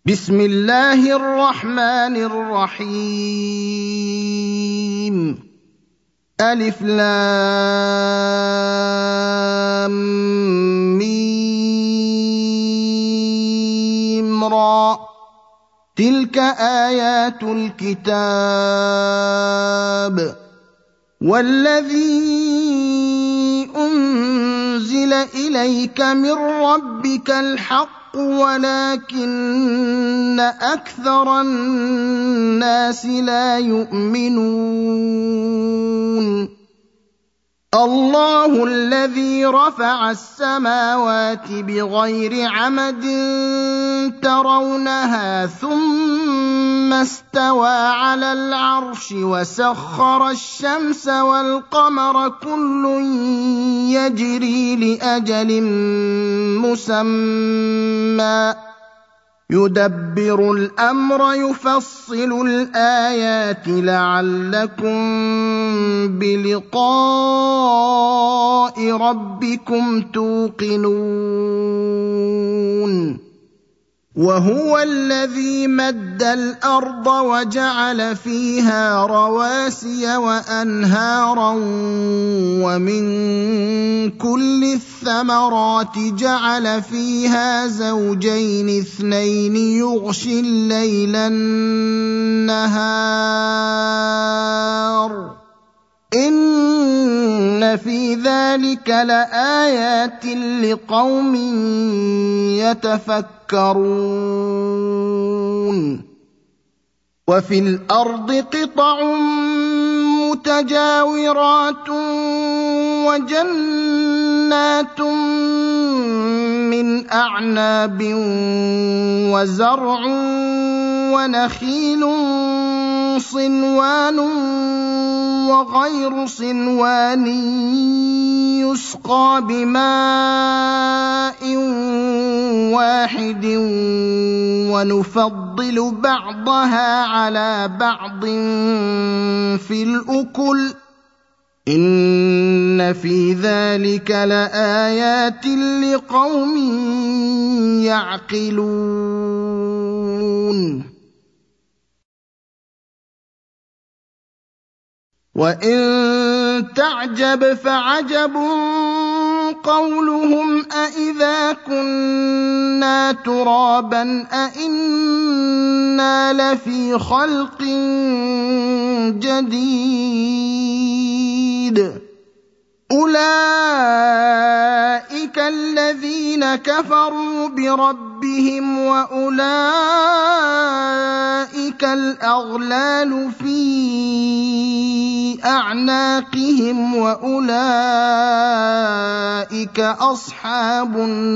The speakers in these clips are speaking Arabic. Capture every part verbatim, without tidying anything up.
بسم الله الرحمن الرحيم ألف لام ميم را تلك آيات الكتاب والذي أنزل إليك من ربك الحق ولكن أكثر الناس لا يؤمنون الله الذي رفع السماوات بغير عمد ترونها ثم استوى على العرش وسخر الشمس والقمر كل يجري لأجل مسمى يدبر الأمر يفصل الآيات لعلكم بلقاء ربكم توقنون وهو الذي مد الأرض وجعل فيها رواسي وأنهارا ومن كل الثمرات جعل فيها زوجين اثنين يغشي الليل النهار إن في ذلك لآيات لقوم يتفكرون وفي الأرض قطع متجاورات وجنات من أعناب وزرع ونخيل صنوان وغير صنوان يسقى بماء واحد ونفضل بعضها على بعض في الأكل إن في ذلك لآيات لقوم يعقلون وإن تعجب فعجب قولهم أإذا كنا ترابا أإنا لفي خلق جديد أولئك الذين كفروا بربهم وأولئك الأغلال في أعناقهم وأولئك أصحاب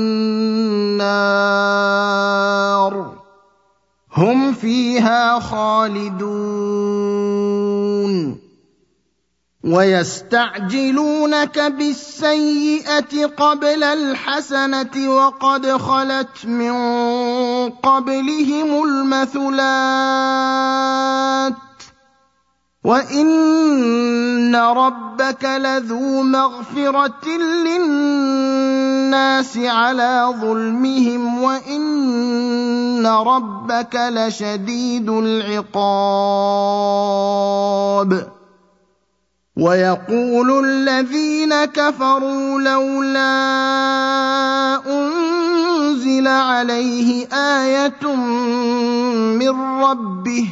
النار هم فيها خالدون ويستعجلونك بالسيئة قبل الحسنة وقد خلت من قبلهم المثلات وإن ربك لذو مغفرة للناس على ظلمهم وإن ربك لشديد العقاب ويقول الذين كفروا لولا أنزل عليه آية من ربه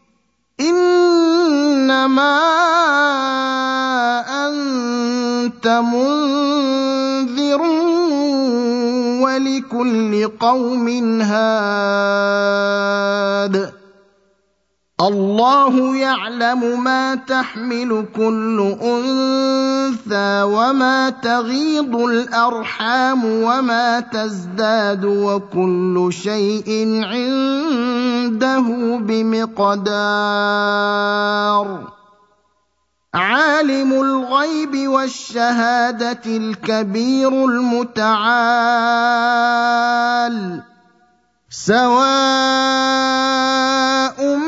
إنما أنت منذر ولكل قوم هاد الله يعلم ما تحمل كل أنثى وما تغيض الأرحام وما تزداد وكل شيء عنده بمقدار عالم الغيب والشهادة الكبير المتعال سواء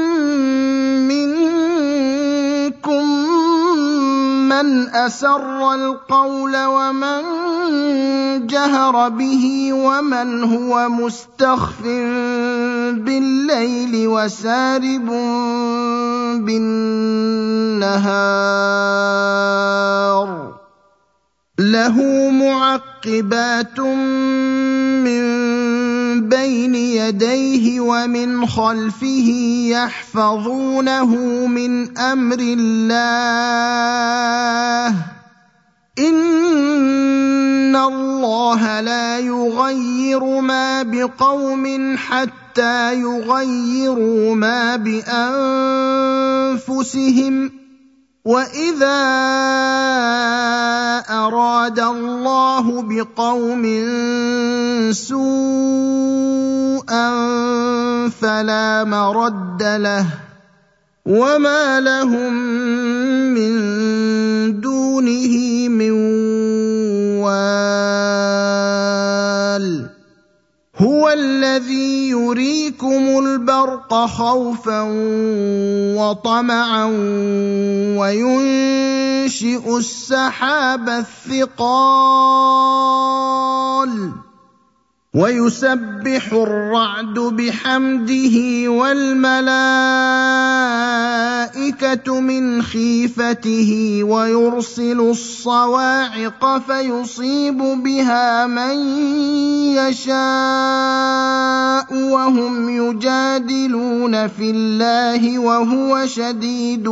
من أسر القول ومن جهر به ومن هو مستخف بالليل وسارب بالنهار له معقبات من بين يديه ومن خلفه يحفظونه من أمر الله إن الله لا يغير ما بقوم حتى يغيروا ما بأنفسهم وإذا أراد الله بقوم سوءا فلا مرد له وما لهم من دونه من وال هو الذي يريكم البرق خوفا وطمعا وينشئ السحاب الثقال ويسبح الرعد بحمده والملائكة من خيفته ويرسل الصواعق فيصيب بها من يشاء وهم يجادلون في الله وهو شديد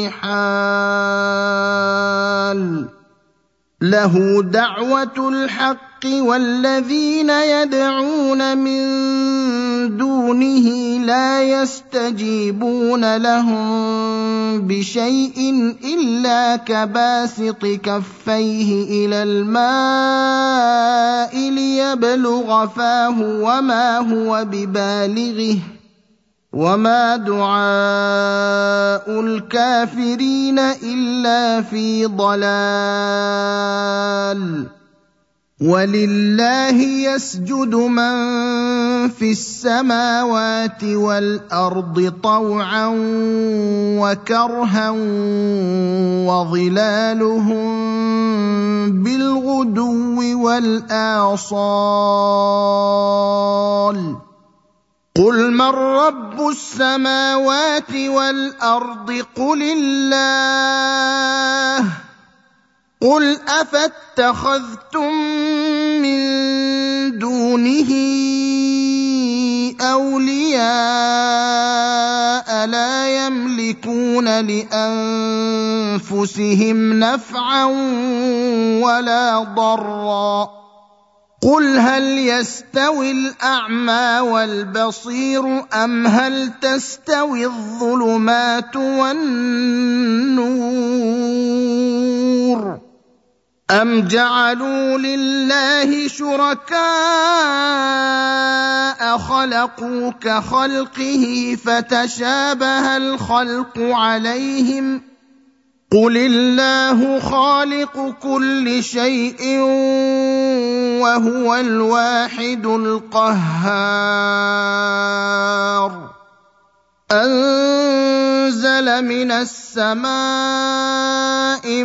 المحال له دعوة الحق والذين يدعون من دونه لا يستجيبون لهم بشيء إلا كباسط كفيه إلى الماء ليبلغ فاه وما هو ببالغه وما دعاء الكافرين إلا في ضلال ولله يسجد من في السماوات والأرض طوعا وكرها وظلالهم بالغدو والآصال قل من رب السماوات والأرض قل الله قل أفاتخذتم من دونه أولياء لا يملكون لأنفسهم نفعا ولا ضرا قل هل يستوي الأعمى والبصير أم هل تستوي الظلمات والنور أم جعلوا لله شركاء خلقوا كخلقه فتشابه الخلق عليهم قل الله خالق كل شيء وهو الواحد القهار أنزل من السماء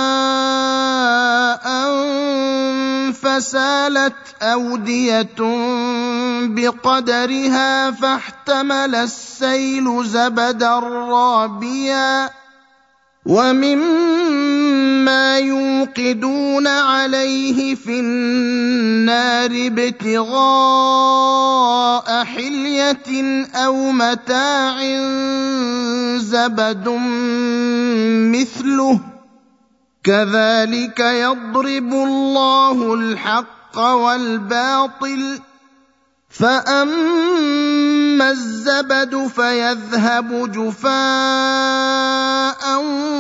ماء فسالت أودية بقدرها فاحتمل السيل زبدا رابيا ومما يوقدون عليه في النار ابتغاء حلية أو متاع زبد مثله كذلك يضرب الله الحق والباطل فأما الزبد فيذهب جفاء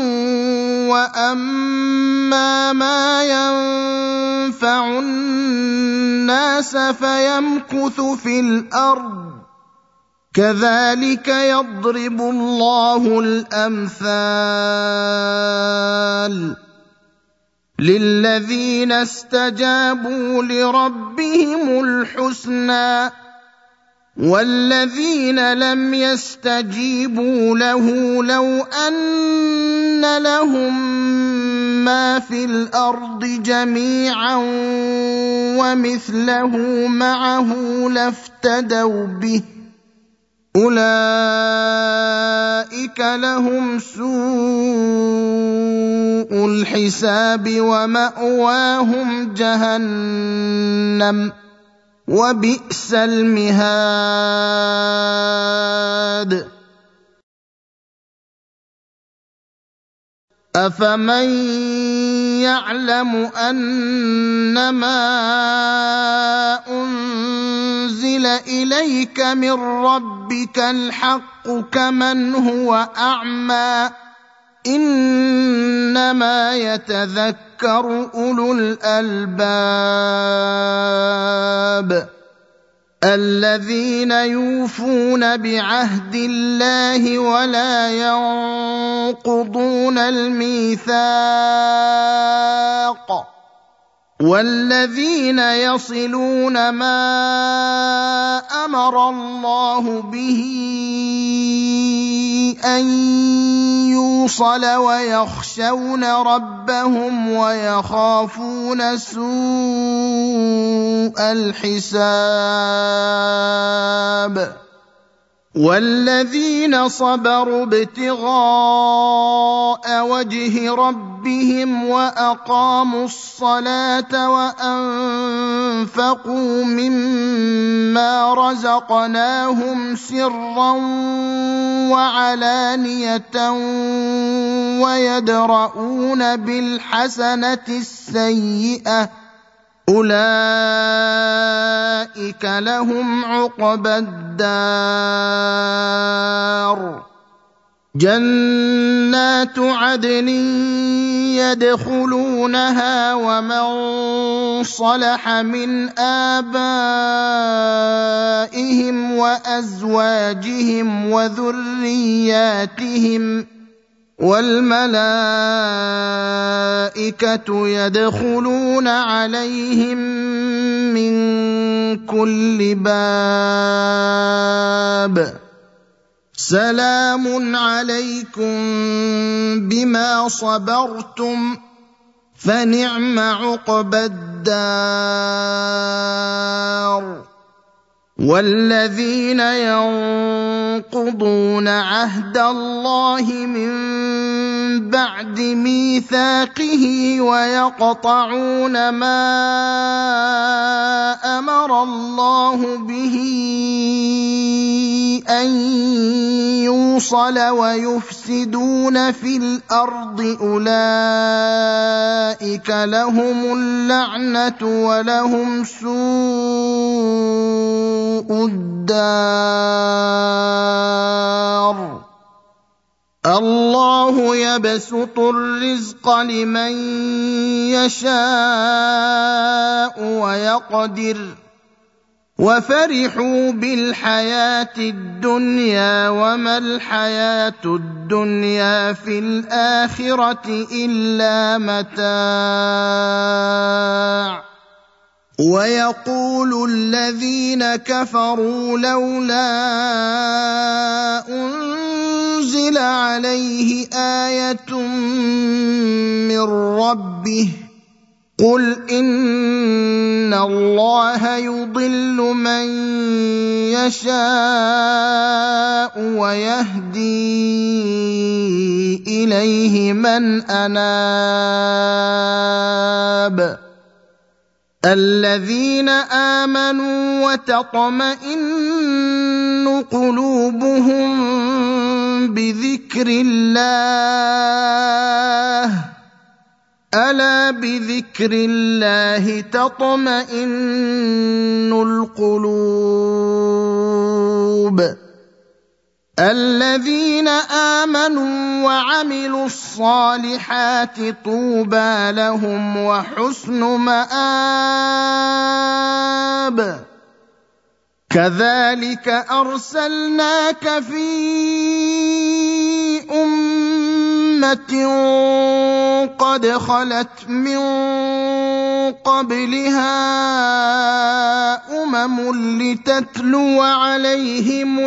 وأما ما ينفع الناس فيمكث في الأرض كذلك يضرب الله الأمثال للذين استجابوا لربهم الحسنى والذين لم يستجيبوا له لو أن لهم ما في الأرض جميعا ومثله معه لافتدوا به أولئك لهم سوء الحساب ومأواهم جهنم وبئس المهاد أفمن يعلم أنما أنزل إليك من ربك الحق كمن هو أعمى إنما يتذكر أولو الألباب الذين يوفون بعهد الله ولا ينقضون الميثاق والذين يصلون ما أمر الله به أن يوصل ويخشون ربهم ويخافون سوء الحساب والذين صبروا ابتغاء وجه ربهم وأقاموا الصلاة وأنفقوا مما رزقناهم سرا وعلانية ويدرؤون بالحسنة السيئة أولئك لهم عقبى الدار جنات عدن يدخلونها ومن صلح من آبائهم وأزواجهم وذرياتهم والملائكة يدخلون عليهم من كل باب سلام عليكم بما صبرتم فنعم عقبى الدار والذين ينقضون عهد الله من بعد ميثاقه ويقطعون ما أمر الله به أن يوصل ويفسدون في الأرض أولئك لهم اللعنة ولهم سوء الدار الله يبسط الرزق لمن يشاء ويقدر وفرحوا بالحياة الدنيا وما الحياة الدنيا في الآخرة إلا متاع ويقول الذين كفروا لولا أنزل عليه آية من ربه قل إن الله يضل من يشاء ويهدي إليه من أناب الذين آمنوا وتطمئن قلوبهم بذكر الله ألا بذكر الله تطمئن القلوب الذين آمنوا وعملوا الصالحات طوبى لهم وحسن مآب كذلك أرسلناك في أمة قد خلت من قبلها أمم لتتلو عليهم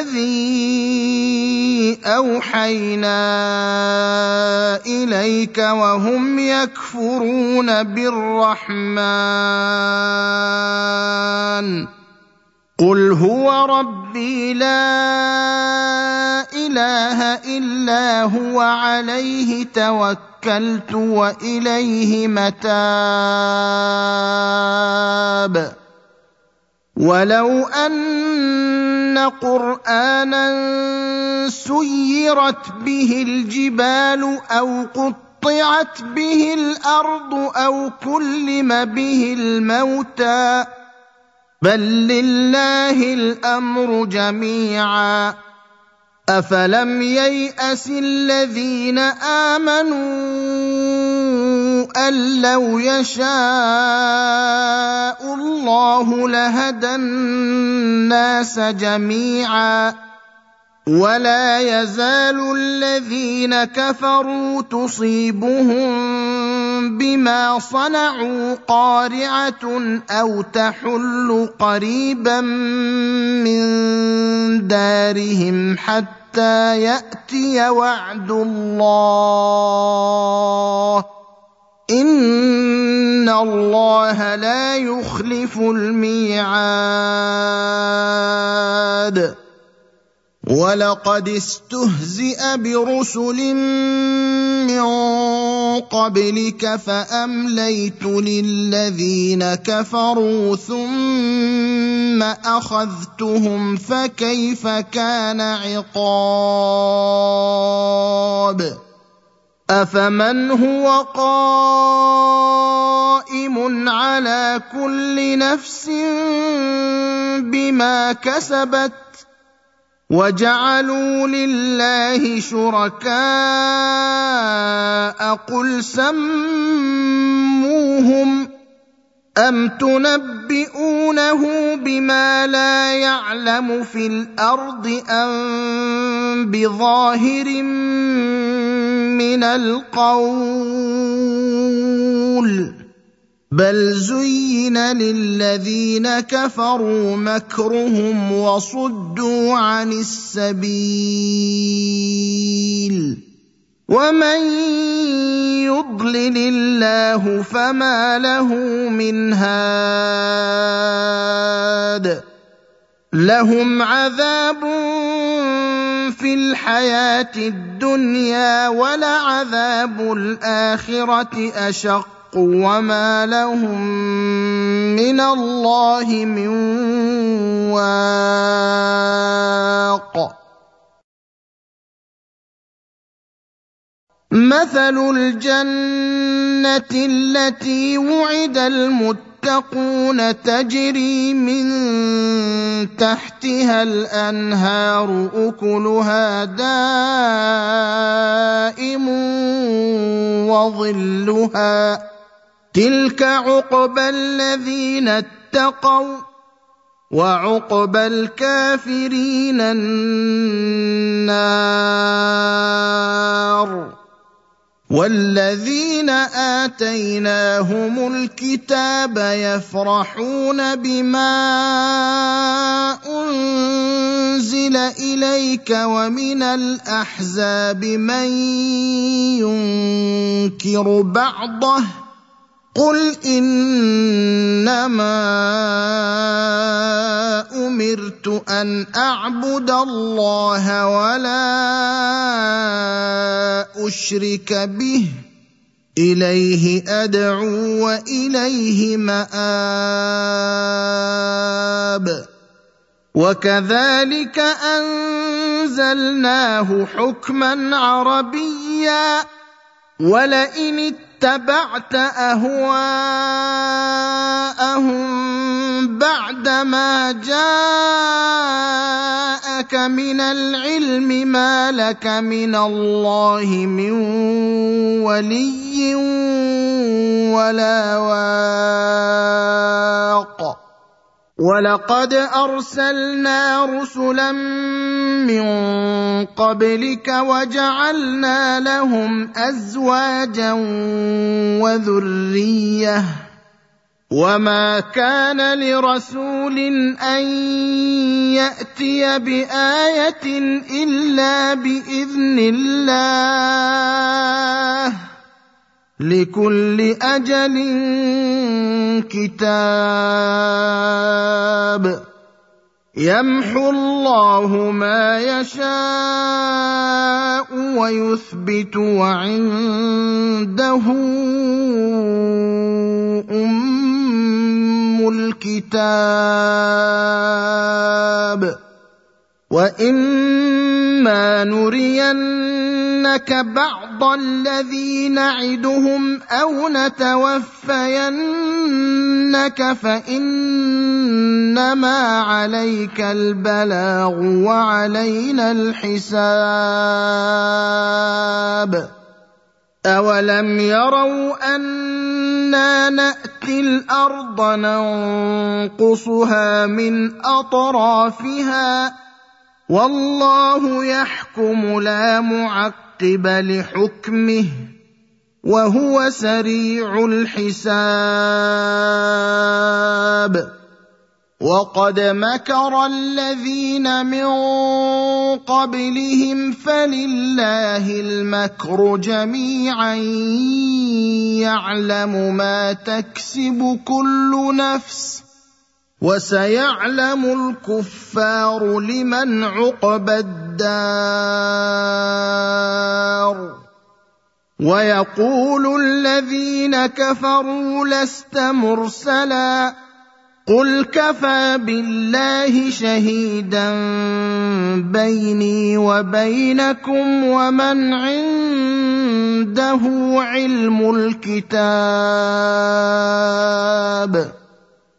الذي أوحينا إليك وهم يكفرون بالرحمن قل هو ربي لا اله الا هو عليه توكلت واليه متاب ولو ان قرانا سيرت به الجبال او قطعت به الارض او كلم به الموتى بل لله الامر جميعا افلم ييأس الذين امنوا ان لو يشاء الله لهدى الناس جميعا ولا يزال الذين كفروا تصيبهم بما صنعوا قارعة أو تحل قريبا من دارهم حتى يأتي وعد الله إن الله لا يخلف الميعاد ولقد استهزئ برسل من قبلك فأمليت للذين كفروا ثم أخذتهم فكيف كان عقاب أفمن هو قائم على كل نفس بما كسبت وجعلوا لله شركاء قل سموهم أم تنبئونه بما لا يعلم في الأرض أم بظاهر من القول بل زين للذين كفروا مكرهم وصدوا عن السبيل ومن يضلل الله فما له من هاد لهم عذاب في الحياة الدنيا ولعذاب الآخرة أشق وما لهم من الله من واق مثل الجنة التي وعد المتقون تجري من تحتها الأنهار أكلها دائم وظلها تلك عقبى الذين اتقوا وعقبى الكافرين النار والذين آتيناهم الكتاب يفرحون بما أنزل إليك ومن الأحزاب من ينكر بعضه قل إنما أمرت أن أعبد الله ولا أشرك به إليه أدعو وإليه مآب وكذلك أنزلناه حكما عربيا ولئن اتبعت أهواءهم بعدما جاءك من العلم ما لك من الله من ولي ولا واق ولقد أرسلنا رسلا من قبلك وجعلنا لهم أزواجا وذرية وما كان لرسول أن يأتي بآية إلا بإذن الله لكل أجل كتاب يمحو الله ما يشاء ويثبت وعنده أم الكتاب وإما نرينك بعض الذي نعدهم أو نتوفينك فإنما عليك البلاغ وعلينا الحساب أولم يروا أنا نأتي الأرض ننقصها من أطرافها والله يحكم لا معقب لحكمه وهو سريع الحساب وقد مكر الذين من قبلهم فلله المكر جميعا يعلم ما تكسب كل نفس وسيعلم الكفار لمن عقبى الدار ويقول الذين كفروا لست مرسلا قل كفى بالله شهيدا بيني وبينكم ومن عنده علم الكتاب